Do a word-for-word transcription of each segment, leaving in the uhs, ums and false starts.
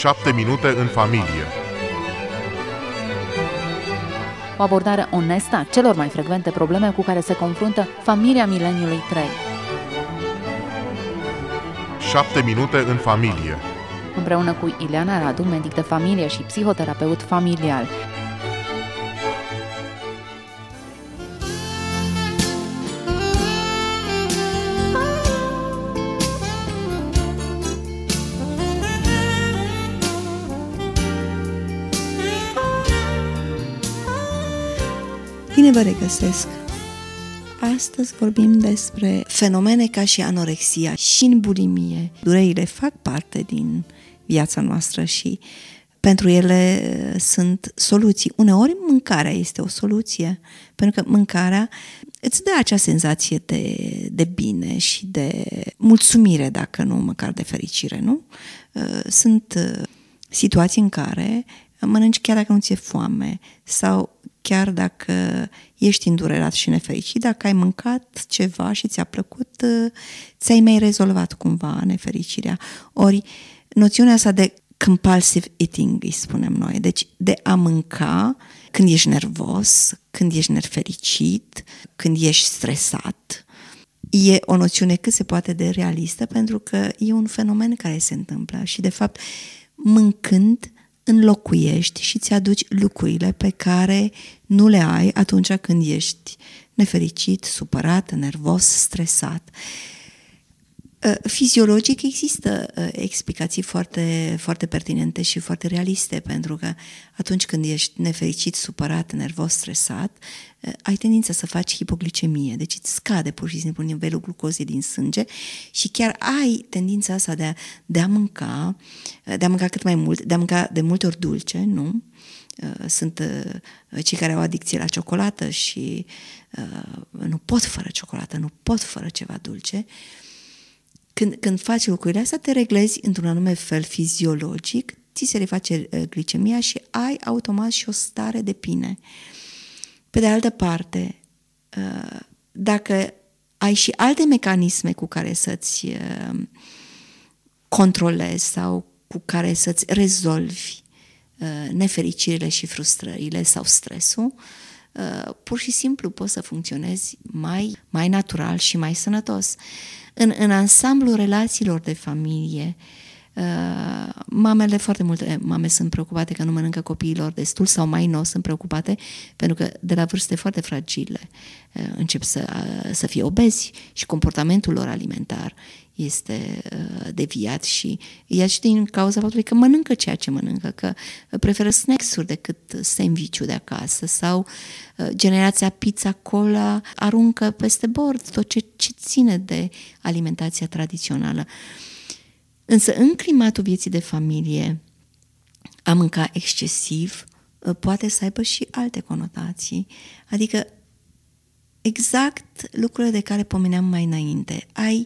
șapte minute în familie. O abordare onestă a celor mai frecvente probleme cu care se confruntă familia mileniului trei. șapte minute în familie. Împreună cu Ileana Radu, medic de familie și psihoterapeut familial. Bine vă regăsesc! Astăzi vorbim despre fenomene ca și anorexia și în bulimie. Durerile fac parte din viața noastră și pentru ele sunt soluții. Uneori mâncarea este o soluție, pentru că mâncarea îți dă acea senzație de, de bine și de mulțumire, dacă nu măcar de fericire, nu? Sunt situații în care mănânci chiar dacă nu ți-e foame sau chiar dacă ești îndurerat și nefericit, dacă ai mâncat ceva și ți-a plăcut, ți-ai mai rezolvat cumva nefericirea. Ori noțiunea asta de compulsive eating, îi spunem noi, deci de a mânca când ești nervos, când ești nefericit, când ești stresat, e o noțiune cât se poate de realistă, pentru că e un fenomen care se întâmplă și de fapt mâncând înlocuiești și ți aduci lucrurile pe care nu le ai atunci când ești nefericit, supărat, nervos, stresat. Fiziologic există explicații foarte, foarte pertinente și foarte realiste, pentru că atunci când ești nefericit, supărat, nervos, stresat, ai tendința să faci hipoglicemie, deci îți scade pur și simplu nivelul glucozei din sânge și chiar ai tendința asta de a, de a mânca, de a mânca cât mai mult, de a mânca de multe ori dulce, nu? Sunt cei care au adicție la ciocolată și nu pot fără ciocolată, nu pot fără ceva dulce. Când, când faci lucrurile astea, te reglezi într-un anume fel fiziologic, ți se reface glicemia și ai automat și o stare de bine. Pe de altă parte, dacă ai și alte mecanisme cu care să-ți controlezi sau cu care să-ți rezolvi nefericirile și frustrările sau stresul, pur și simplu poți să funcționezi mai, mai natural și mai sănătos. În, în ansamblul relațiilor de familie, uh, mamele, foarte multe mame sunt preocupate că nu mănâncă copiilor destul sau mai nou sunt preocupate pentru că de la vârste foarte fragile uh, încep să, uh, să fie obezi și comportamentul lor alimentar este uh, deviat și ea și din cauza faptului că mănâncă ceea ce mănâncă, că preferă snacks-uri decât sandwich-ul de acasă sau uh, generația pizza-cola aruncă peste bord tot ce, ce ține de alimentația tradițională. Însă în climatul vieții de familie a mânca excesiv uh, poate să aibă și alte conotații, adică exact lucrurile de care pomeneam mai înainte. Ai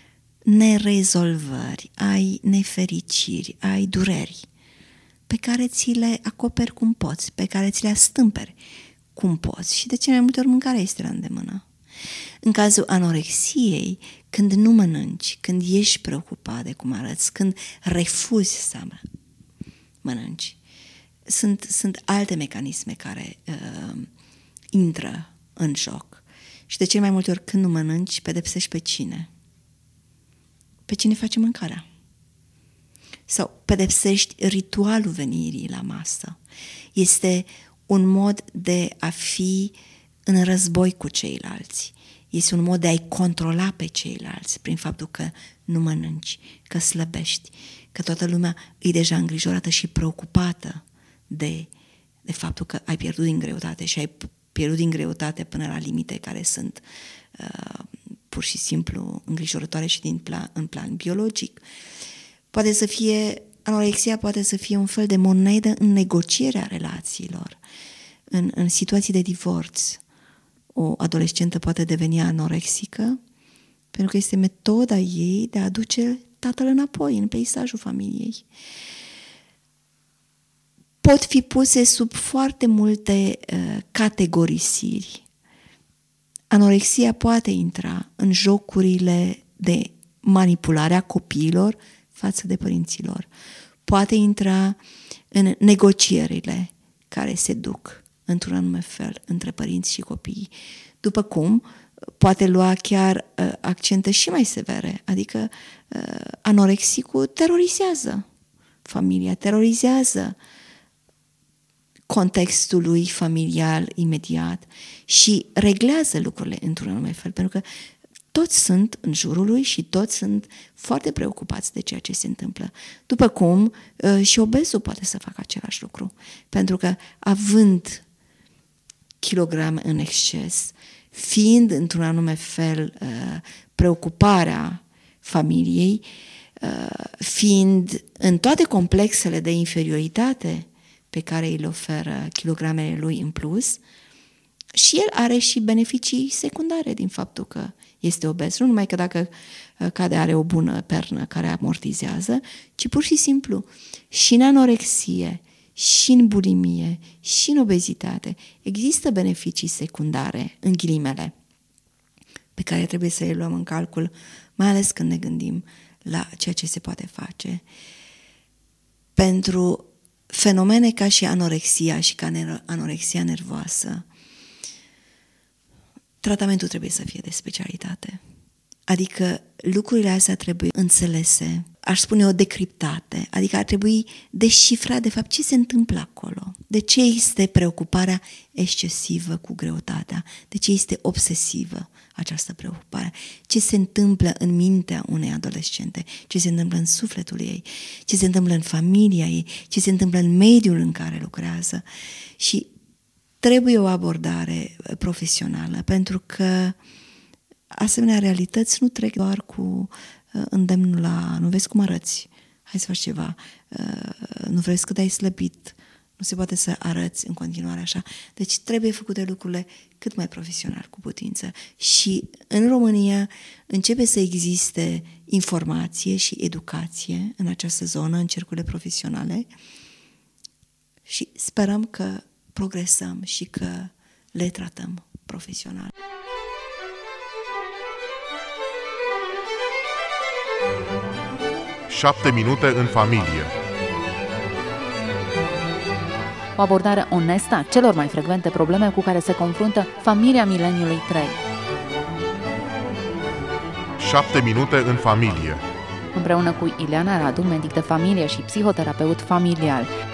nerezolvări, ai nefericiri, ai dureri pe care ți le acoperi cum poți, pe care ți le astâmperi cum poți și de cele mai multe ori mâncarea este la îndemână. În cazul anorexiei, când nu mănânci, când ești preocupat de cum arăți, când refuzi să mănânci, sunt, sunt alte mecanisme care uh, intră în joc și de cele mai multe ori când nu mănânci, pedepsești pe cine? Pe cine face mâncarea. Sau pedepsești ritualul venirii la masă. Este un mod de a fi în război cu ceilalți. Este un mod de a-i controla pe ceilalți prin faptul că nu mănânci, că slăbești, că toată lumea e deja îngrijorată și preocupată de, de faptul că ai pierdut din greutate și ai pierdut din greutate până la limite care sunt uh, pur și simplu îngrijorătoare și din plan, în plan biologic. Poate să fie, anorexia poate să fie un fel de monedă în negocierea relațiilor, în, în situații de divorț. O adolescentă poate deveni anorexică pentru că este metoda ei de a aduce tatăl înapoi în peisajul familiei. Pot fi puse sub foarte multe uh, categorisiri. Anorexia poate intra în jocurile de manipulare a copiilor față de părinților. poate intra în negocierile care se duc într-un anume fel între părinți și copii, după cum poate lua chiar uh, accente și mai severe, adică uh, anorexicul terorizează familia, terorizează contextul lui familial imediat și reglează lucrurile într-un anume fel, pentru că toți sunt în jurul lui și toți sunt foarte preocupați de ceea ce se întâmplă. După cum uh, și obezul poate să facă același lucru, pentru că având kilograme în exces, fiind într-un anume fel uh, preocuparea familiei, uh, fiind în toate complexele de inferioritate pe care îi le oferă kilogramele lui în plus, și el are și beneficii secundare din faptul că este obez. Nu numai că dacă cade are o bună pernă care amortizează, ci pur și simplu și în anorexie, și în bulimie, și în obezitate există beneficii secundare, în ghilimele, pe care trebuie să le luăm în calcul, mai ales când ne gândim la ceea ce se poate face. Pentru fenomene ca și anorexia și ca anorexia nervoasă, tratamentul trebuie să fie de specialitate. Adică lucrurile astea trebuie înțelese, aș spune eu decriptate, adică ar trebui deșifrat de fapt ce se întâmplă acolo, de ce este preocuparea excesivă cu greutatea, de ce este obsesivă această preocupare, ce se întâmplă în mintea unei adolescente, ce se întâmplă în sufletul ei, ce se întâmplă în familia ei, ce se întâmplă în mediul în care lucrează. Și trebuie o abordare profesională, pentru că asemenea realități nu trec doar cu îndemnul la nu vezi cum arăți, hai să faci ceva, nu vezi cât ai slăbit, nu se poate să arăți în continuare așa. Deci trebuie făcute lucrurile cât mai profesional cu putință. Și în România începe să existe informație și educație în această zonă, în cercurile profesionale, și sperăm că progresăm și că le tratăm profesional. Șapte minute în familie. O abordare onestă a celor mai frecvente probleme cu care se confruntă familia mileniului trei. Șapte minute în familie. Împreună cu Ileana Radu, medic de familie și psihoterapeut familial.